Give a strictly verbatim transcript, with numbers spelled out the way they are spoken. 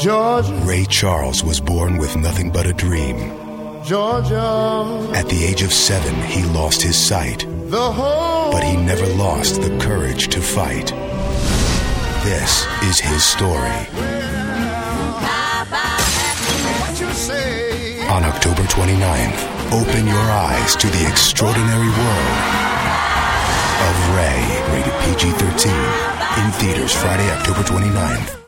Georgia. Ray Charles was born with nothing but a dream. Georgia. At the age of seven, he lost his sight. The whole But he never lost the courage to fight. This is his story. what you say. On October twenty-ninth, open your eyes to the extraordinary world of Ray. Rated P G thirteen. In theaters Friday, October twenty-ninth.